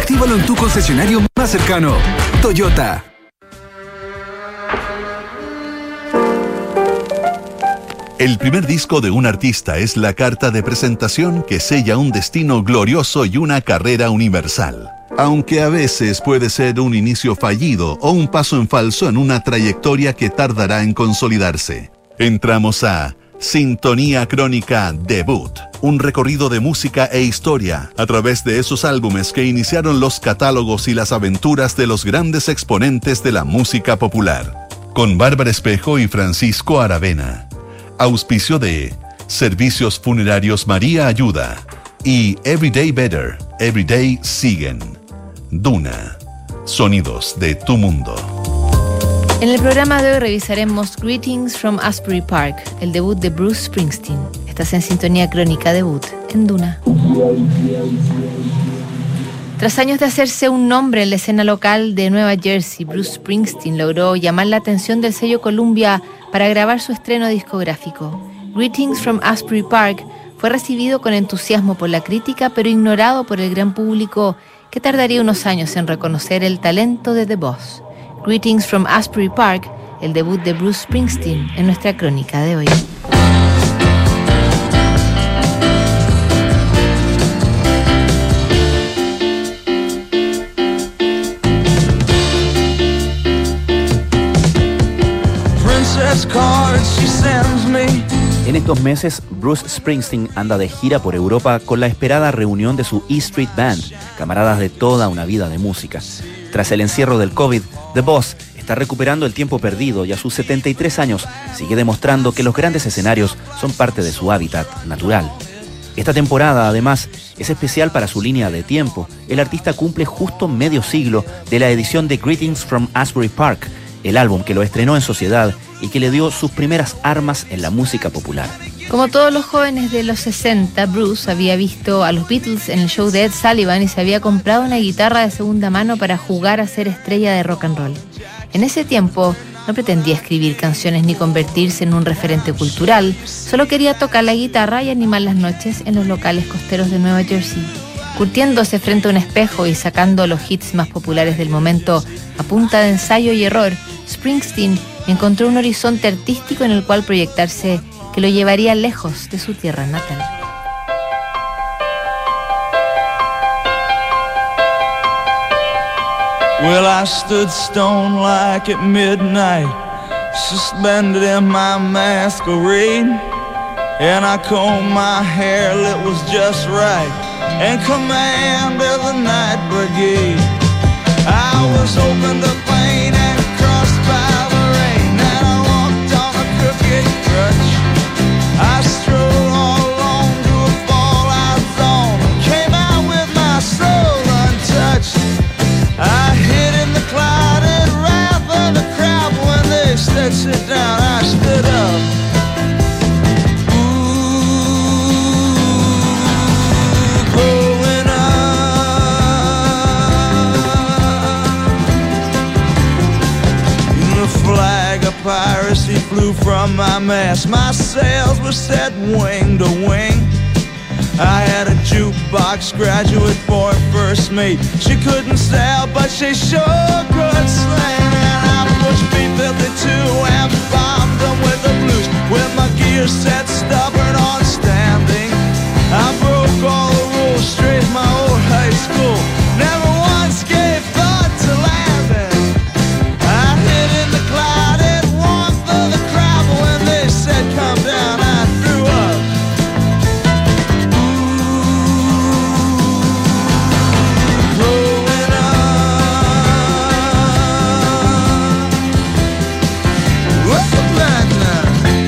Actívalo en tu concesionario más cercano. Toyota. El primer disco de un artista es la carta de presentación que sella un destino glorioso y una carrera universal. Aunque a veces puede ser un inicio fallido o un paso en falso en una trayectoria que tardará en consolidarse. Entramos a Sintonía Crónica Debut, un recorrido de música e historia a través de esos álbumes que iniciaron los catálogos y las aventuras de los grandes exponentes de la música popular. Con Bárbara Espejo y Francisco Aravena. Auspicio de Servicios Funerarios María Ayuda y Everyday Better, Everyday Siguen. Duna, sonidos de tu mundo. En el programa de hoy revisaremos Greetings from Asbury Park, el debut de Bruce Springsteen. Estás en Sintonía Crónica Debut, en Duna. Tras años de hacerse un nombre en la escena local de Nueva Jersey, Bruce Springsteen logró llamar la atención del sello Columbia para grabar su estreno discográfico. Greetings from Asbury Park fue recibido con entusiasmo por la crítica, pero ignorado por el gran público, que tardaría unos años en reconocer el talento de The Boss. Greetings from Asbury Park, el debut de Bruce Springsteen, en nuestra crónica de hoy. En estos meses, Bruce Springsteen anda de gira por Europa con la esperada reunión de su E Street Band, camaradas de toda una vida de música. Tras el encierro del COVID, The Boss está recuperando el tiempo perdido y a sus 73 años sigue demostrando que los grandes escenarios son parte de su hábitat natural. Esta temporada, además, es especial para su línea de tiempo. El artista cumple justo medio siglo de la edición de Greetings from Asbury Park, el álbum que lo estrenó en sociedad y que le dio sus primeras armas en la música popular. Como todos los jóvenes de los 60, Bruce había visto a los Beatles en el show de Ed Sullivan y se había comprado una guitarra de segunda mano para jugar a ser estrella de rock and roll. En ese tiempo no pretendía escribir canciones ni convertirse en un referente cultural, solo quería tocar la guitarra y animar las noches en los locales costeros de Nueva Jersey. Curtiéndose frente a un espejo y sacando los hits más populares del momento a punta de ensayo y error, Springsteen encontró un horizonte artístico en el cual proyectarse que lo llevaría lejos de su tierra natal. Well, I stood stone like at midnight, suspended in my masquerade, and I combed my hair, it was just right, and commanded the night brigade. I was open to pain and crossed by the rain, and I walked on a crooked crutch. I strode all alone to a fallout zone, came out with my soul untouched. I hid in the clouded wrath of the crowd when they said sit down, I stood up. Piracy flew from my mast. My sails were set wing to wing. I had a jukebox graduate for a first mate. She couldn't sail, but she sure could sing. And I pushed B-52 and bombed them with the blues, with my gear set stubborn on standing. I broke all the rules, straight my old high school. Never once gave thought to landing. I hid in the clouded warmth of the crowd, but when they said come down, I threw up. Growing up. What's the plan now?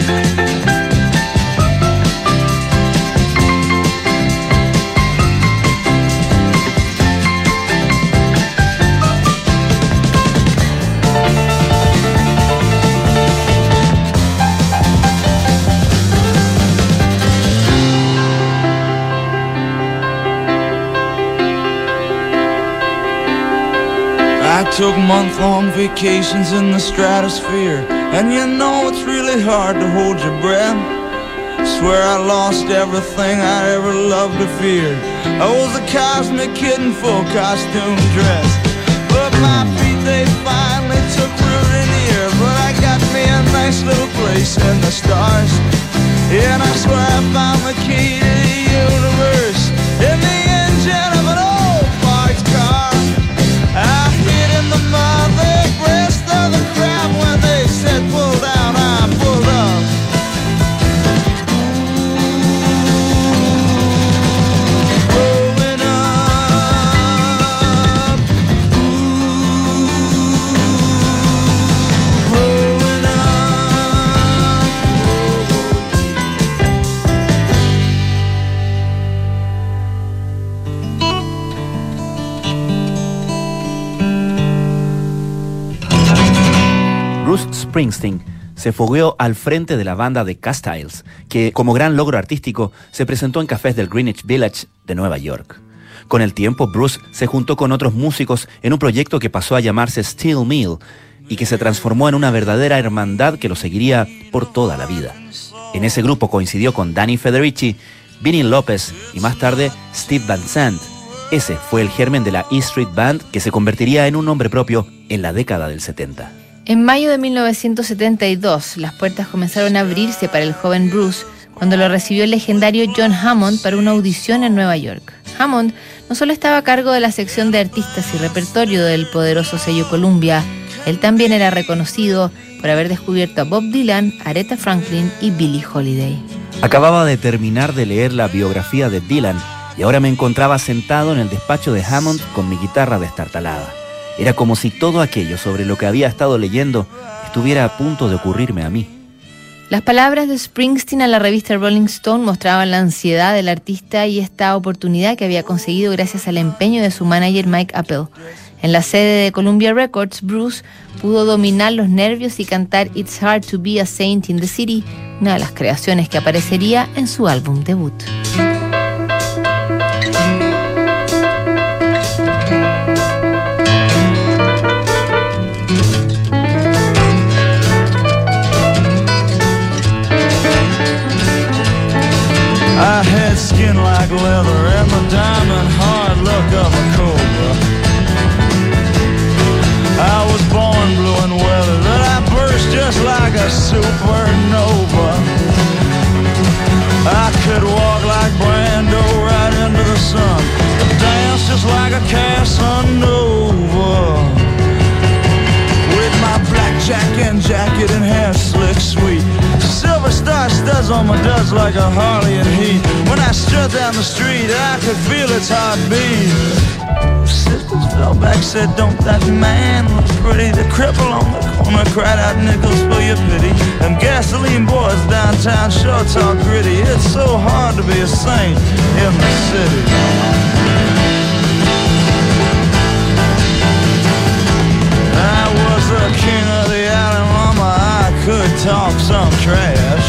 I took month-long vacations in the stratosphere, and you know it's really hard to hold your breath. Swear I lost everything I ever loved or feared. I was a cosmic kid in full costume dress. But my feet, they finally took root in the air. But I got me a nice little place in the stars. Yeah, and I swear I found the key to the universe in the engine of an old parked car. I hid in the mother breast of the crowd when they said pull down, I pulled up. Bruce Springsteen se fogueó al frente de la banda de Castiles, que como gran logro artístico se presentó en cafés del Greenwich Village de Nueva York. Con el tiempo, Bruce se juntó con otros músicos en un proyecto que pasó a llamarse Steel Mill y que se transformó en una verdadera hermandad que lo seguiría por toda la vida. En ese grupo coincidió con Danny Federici, Vinnie Lopez y más tarde Steve Van Sant. Ese fue el germen de la E Street Band, que se convertiría en un nombre propio en la década del 70. En mayo de 1972, las puertas comenzaron a abrirse para el joven Bruce cuando lo recibió el legendario John Hammond para una audición en Nueva York. Hammond no solo estaba a cargo de la sección de artistas y repertorio del poderoso sello Columbia, él también era reconocido por haber descubierto a Bob Dylan, Aretha Franklin y Billie Holiday. Acababa de terminar de leer la biografía de Dylan y ahora me encontraba sentado en el despacho de Hammond con mi guitarra destartalada. Era como si todo aquello sobre lo que había estado leyendo estuviera a punto de ocurrirme a mí. Las palabras de Springsteen a la revista Rolling Stone mostraban la ansiedad del artista y esta oportunidad que había conseguido gracias al empeño de su manager Mike Appel. En la sede de Columbia Records, Bruce pudo dominar los nervios y cantar It's Hard to Be a Saint in the City, una de las creaciones que aparecería en su álbum debut. I had skin like leather and the diamond hard look of a cobra. I was born blue and weathered, but I burst just like a supernova. I could walk like Brando right into the sun, dance just like a Casanova. With my blackjack and jacket and hair slick sweet, silver star studs on my duds like a Harley in heat. When I strut down the street, I could feel its heartbeat. Sisters fell back, said, don't that man look pretty? The cripple on the corner cried out nickels for your pity. Them gasoline boys downtown sure talk gritty. It's so hard to be a saint in the city. I was the king of the island, mama, I could talk some trash.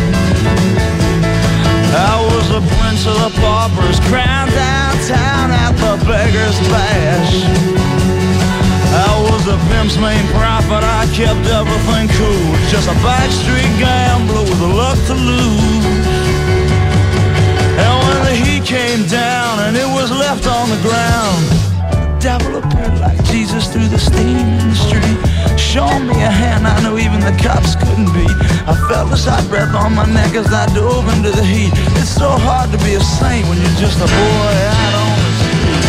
I was a prince of the paupers, crowned downtown at the Beggar's Bash. I was the pimp's main prophet, I kept everything cool. Just a backstreet gambler with the luck to lose. And when the heat came down and it was left on the ground, devil appeared like Jesus through the steam in the street, showing me a hand I knew even the cops couldn't beat. I felt this hot breath on my neck as I dove into the heat. It's so hard to be a saint when you're just a boy out on the street.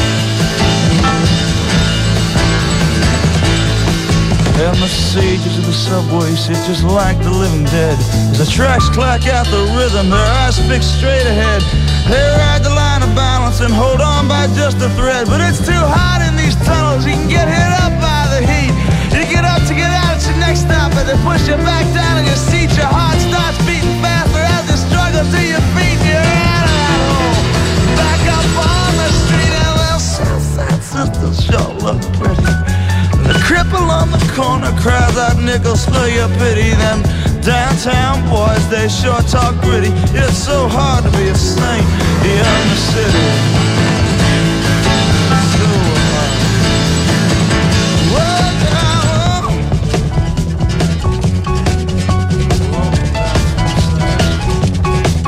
And the sages of the subway sit just like the living dead. As the tracks clack out the rhythm, their eyes fixed straight ahead. They ride the line of balance and hold on by just a thread. But it's too hot in these tunnels, you can get hit up by the heat. You get up to get out at your next stop, and they push you back down in your seat. Your heart starts beating faster as you struggle to your feet. You're out of that hole, back up on the street, and well, Southside sisters sure look pretty. The cripple on the corner cries out nickels for your pity. Them downtown boys, they sure talk gritty. It's so hard to be a saint here in the city. So hard. Whoa, down, whoa.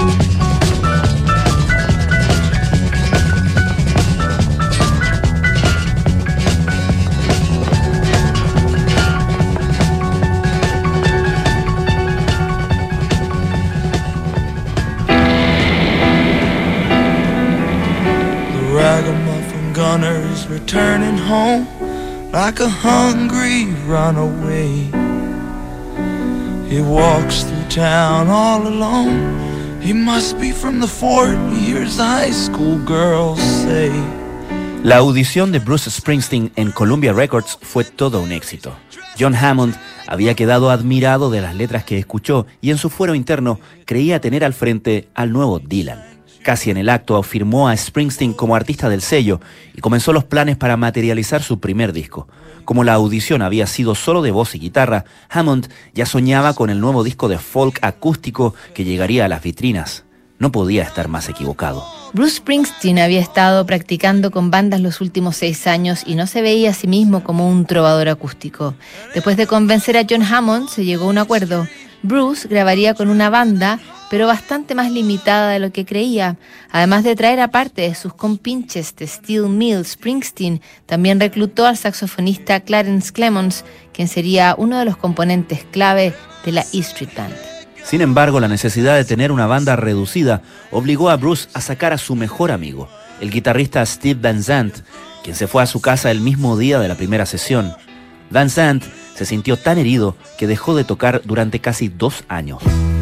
runners returning home like a hungry runaway. He walks through town all alone. He must be from the fort, he hears the high school girls say. La audición de Bruce Springsteen en Columbia Records fue todo un éxito. John Hammond había quedado admirado de las letras que escuchó y en su fuero interno creía tener al frente al nuevo Dylan. Casi en el acto firmó a Springsteen como artista del sello y comenzó los planes para materializar su primer disco. Como la audición había sido solo de voz y guitarra, Hammond ya soñaba con el nuevo disco de folk acústico que llegaría a las vitrinas. No podía estar más equivocado. Bruce Springsteen había estado practicando con bandas los últimos 6 años y no se veía a sí mismo como un trovador acústico. Después de convencer a John Hammond, se llegó a un acuerdo. Bruce grabaría con una banda, pero bastante más limitada de lo que creía. Además de traer aparte de sus compinches de Steel Mill, Springsteen también reclutó al saxofonista Clarence Clemons, quien sería uno de los componentes clave de la E Street Band. Sin embargo, la necesidad de tener una banda reducida obligó a Bruce a sacar a su mejor amigo, el guitarrista Steve Van Zandt, quien se fue a su casa el mismo día de la primera sesión. Van Zandt se sintió tan herido que dejó de tocar durante casi 2 años.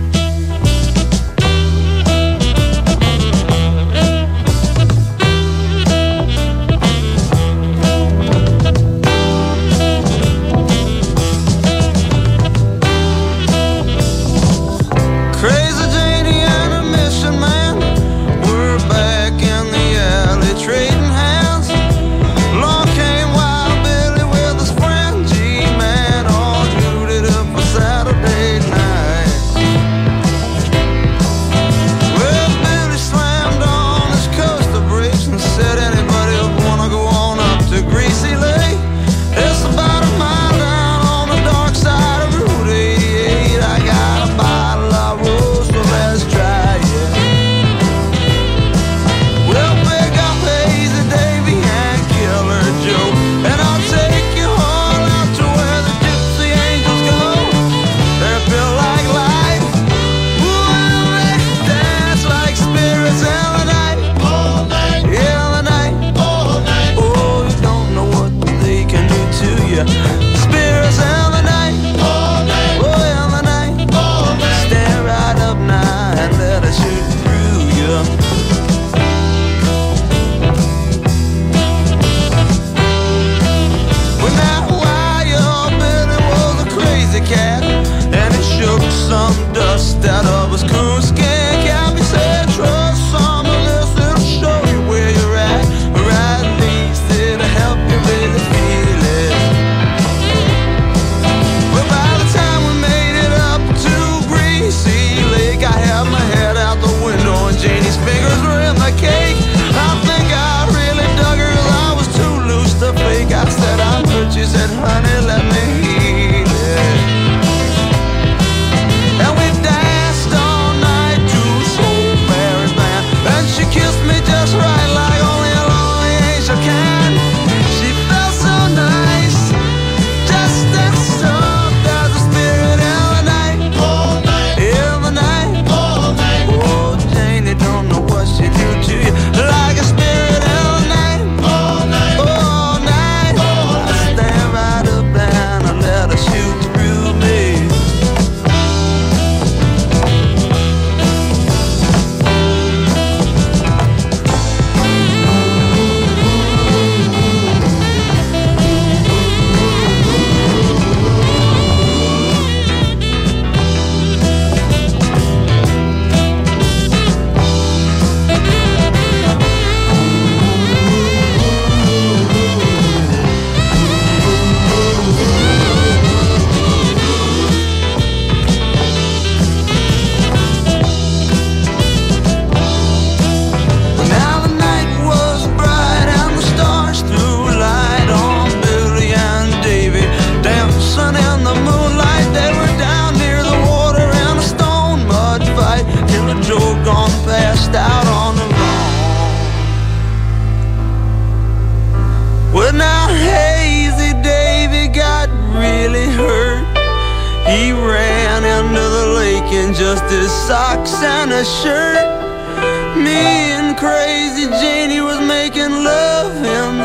He ran into the lake in just his socks and a shirt. Me and crazy Janie was making love in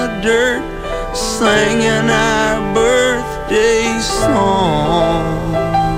singing our birthday songs.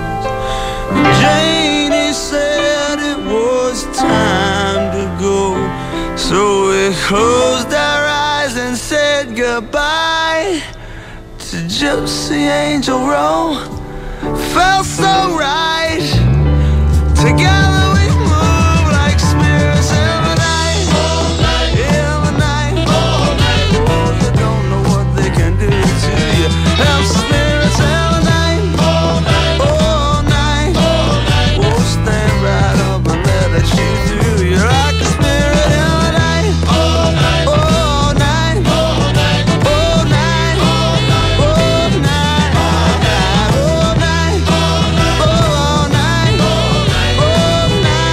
Janie said it was time to go, so we closed our eyes and said goodbye to Gypsy Angel Row. Felt so right. Together we move like spirits in the night. All night, in the night, all night. Oh, you don't know what they can do to you. Them spirits in the night, all night, all night, all night. Oh, stand right up and let it shoot through you like a spirit in the night. All night, all night, all night, all night, all night, all night, all night, all night, all night, all night, all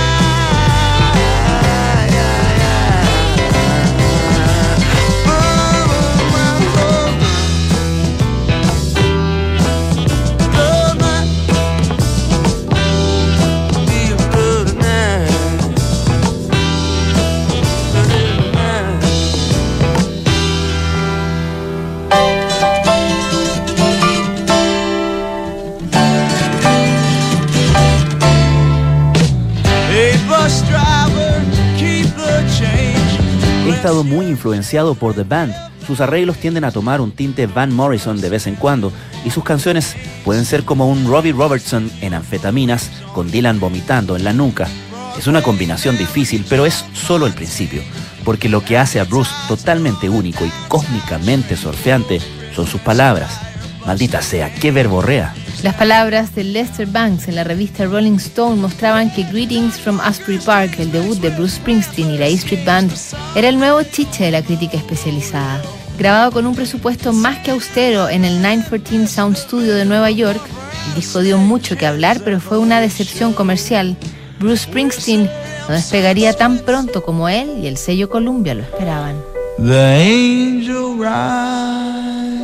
He estado muy influenciado por The Band. Sus arreglos tienden a tomar un tinte Van Morrison de vez en cuando, y sus canciones pueden ser como un Robbie Robertson en anfetaminas con Dylan vomitando en la nuca. Es una combinación difícil, pero es solo el principio, porque lo que hace a Bruce totalmente único y cósmicamente surfeante son sus palabras. Maldita sea, qué verborrea. Las palabras de Lester Bangs en la revista Rolling Stone mostraban que Greetings from Asbury Park, el debut de Bruce Springsteen y la E Street Band, era el nuevo chiche de la crítica especializada. Grabado con un presupuesto más que austero en el 914 Sound Studio de Nueva York, el disco dio mucho que hablar, pero fue una decepción comercial. Bruce Springsteen no despegaría tan pronto como él y el sello Columbia lo esperaban. The angel rise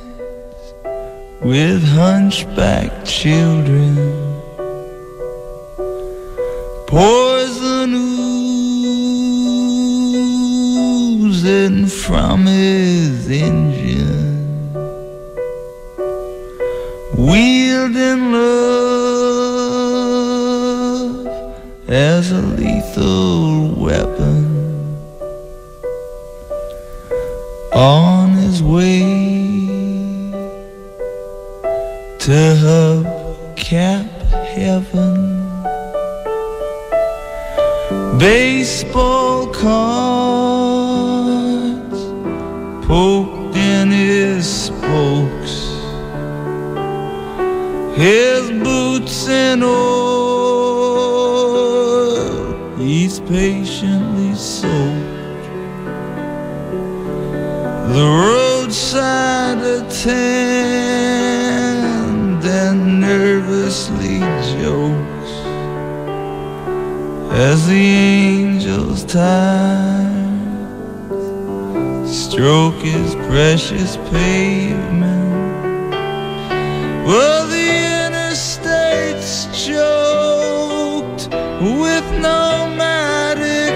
with hunchback children, poison oozing from his engine, wielding love as a lethal weapon, on his way to hubcap heaven. Baseball cards poked in his spokes, his boots in oil he's patiently soaked. The roadside attendant nervously jokes as the angels time stroke his precious pavement. Well, the interstate's choked with nomadic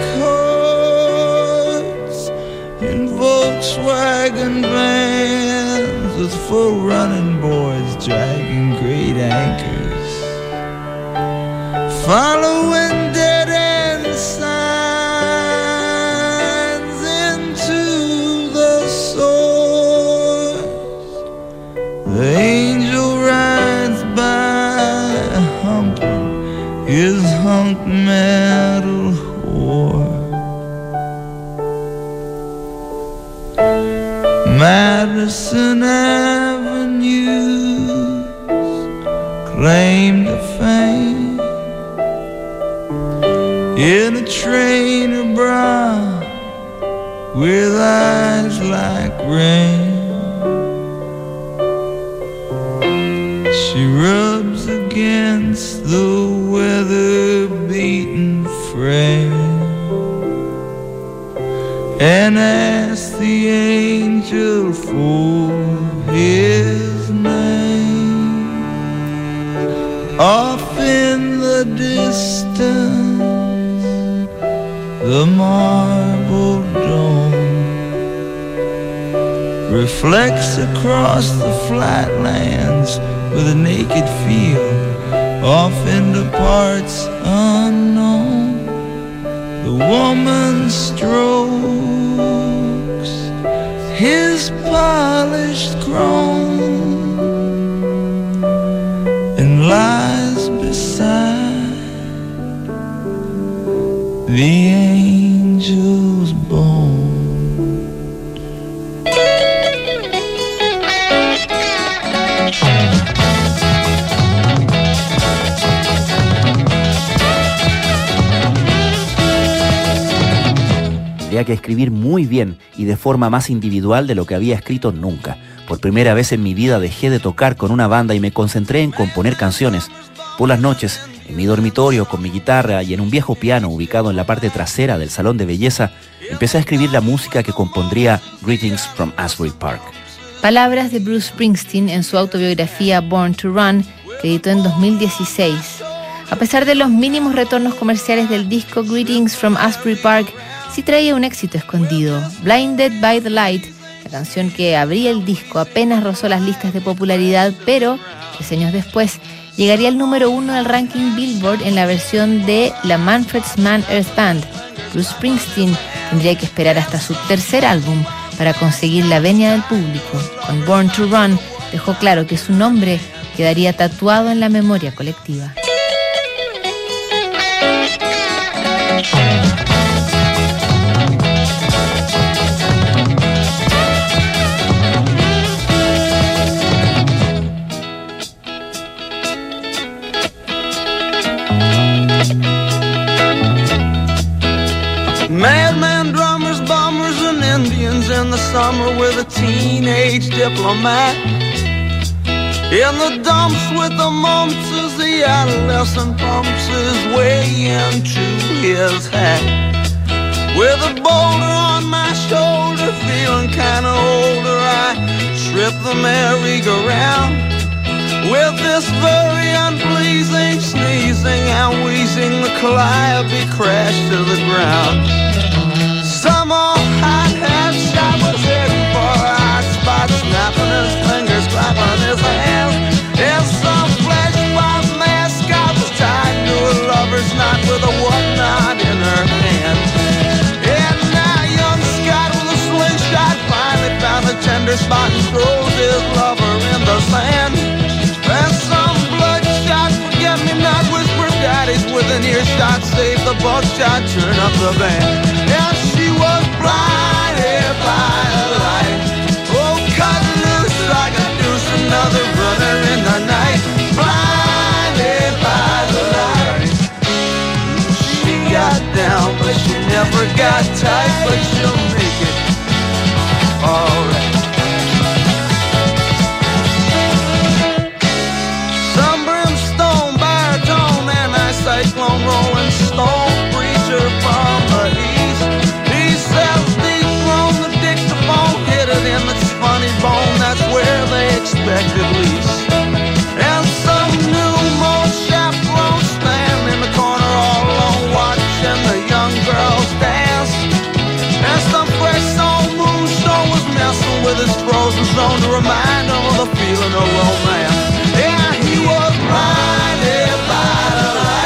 hordes in Volkswagen vans with full running boards dragging great anchors, following dead-end signs into the source. The angel rides by humping his hunk metal whore. Madison Avenue's claim to fame in a trainer bra with eyes like rain. She rubs against the weather-beaten frame and asks the angel for his name. Off in the distance, the marble dome reflects across the flatlands with a naked feel, off into parts unknown. The woman strokes his polished chrome and lies beside the angel's bone. Tenía que escribir muy bien y de forma más individual de lo que había escrito nunca. Por primera vez en mi vida dejé de tocar con una banda y me concentré en componer canciones. Por las noches, en mi dormitorio con mi guitarra y en un viejo piano ubicado en la parte trasera del salón de belleza, empecé a escribir la música que compondría Greetings from Asbury Park. Palabras de Bruce Springsteen en su autobiografía Born to Run, que editó en 2016. A pesar de los mínimos retornos comerciales del disco, Greetings from Asbury Park sí traía un éxito escondido. Blinded by the Light, la canción que abría el disco, apenas rozó las listas de popularidad, pero 3 años después llegaría al número 1 del ranking Billboard en la versión de la Manfred Mann Earth Band. Bruce Springsteen tendría que esperar hasta su tercer álbum para conseguir la venia del público. Con Born to Run dejó claro que su nombre quedaría tatuado en la memoria colectiva. Madman drummers, bombers, and Indians in the summer with a teenage diplomat. In the dumps with the mumps as the adolescent pumps his way into his hat. With a boulder on my shoulder, feeling kinda older, I trip the merry-go-round. With this very unpleasing sneezing and wheezing, the calliope crashed to the ground. Some old hot-hat shot was heading for a hot spot, snapping his fingers, clapping his hands. And some flesh-bound mascot was tied to a lover's knot with a whatnot in her hand. And now young Scott with a slingshot finally found a tender spot and throws his lover in the sand. And some bloodshot forget-me-not whispered daddies with an earshot, save the buckshot, turn up the band. And she was blinded by the light, oh, cut loose like a deuce, another runner in the night. Blinded by the light, she got down, but she never got tight, but she'll make it alright. Cyclone rolling stone preacher from the east. He sells deep from the dictaphone, hit it in its funny bone, that's where they expected least. And some new most chaperone stand in the corner all alone watching the young girls dance. And some fresh soul moonstone was messing with his frozen zone to remind him of the feeling of romance. Yeah, he was blinded by the light,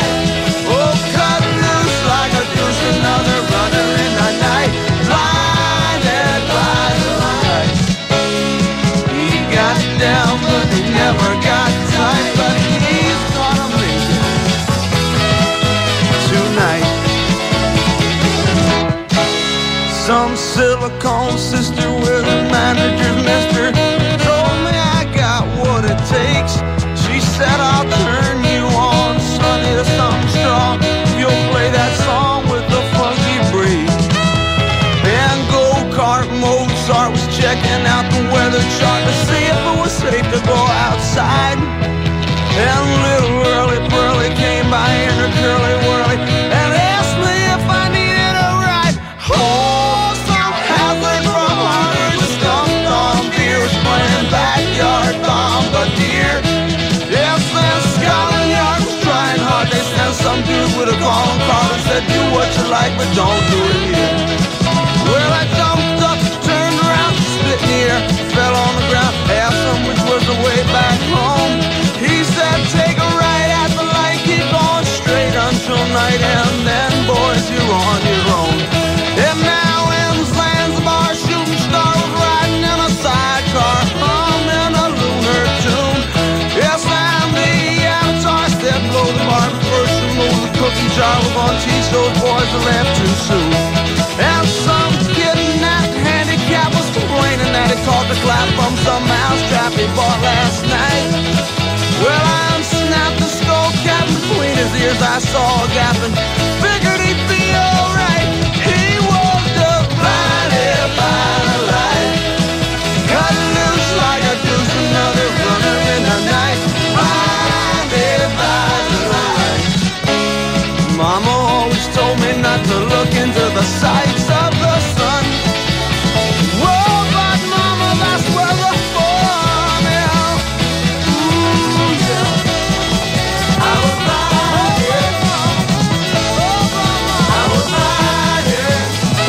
another runner in the night, blinded by the light. He got down, but he never got tight, but he's gonna make it tonight. Some silicone sister with a manager's mister told me I got what it takes. She said I'll turn you on, sonny, to something strong. You'll play that song with the funky breeze. And go-kart Mozart was checking out the weather chart to see if it was safe to go outside. And little Early Pearly came by in her curly whirly and asked me if I needed a ride. Oh, some hazard from Harvard stumped on beer was playing backyard bombardier. Yes, and Scotland Yard was trying hard. They sent some dude with a calling card and said, do what you like, but don't do it here. Well, I jumped up, turned around, spit in the air, jar, we're gonna teach those boys to laugh too soon. And some kid in that handicap was complaining that he caught the clap from some mousetrap he bought last night. Well, I unsnapped the skull cap between his ears, I saw a gap and figured he'd be alright. He walked up blinded by the light, cut loose like a goose, another runner in the night, blinded by the light. Mama always told me not to look into the sights of the sun. Whoa, but mama, that's where the fun is. Ooh, yeah. I was blinded. Oh, mama. I was blinded.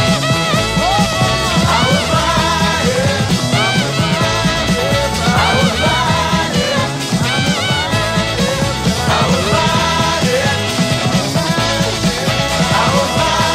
I was blinded. I was blinded. I was blinded. I was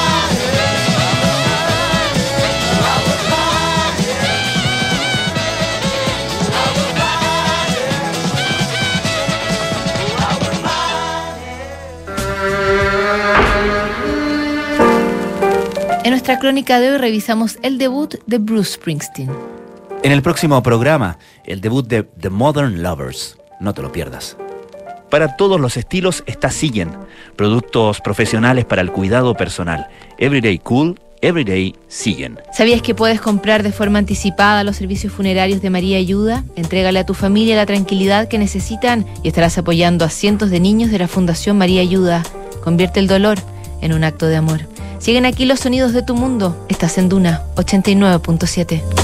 En nuestra crónica de hoy revisamos el debut de Bruce Springsteen. En el próximo programa, el debut de The Modern Lovers. No te lo pierdas. Para todos los estilos está Siguen, productos profesionales para el cuidado personal. Everyday Cool, Everyday Siguen. ¿Sabías que puedes comprar de forma anticipada los servicios funerarios de María Ayuda? Entrégale a tu familia la tranquilidad que necesitan y estarás apoyando a cientos de niños de la Fundación María Ayuda. Convierte el dolor en un acto de amor. Siguen aquí los sonidos de tu mundo. Estás en Duna 89.7.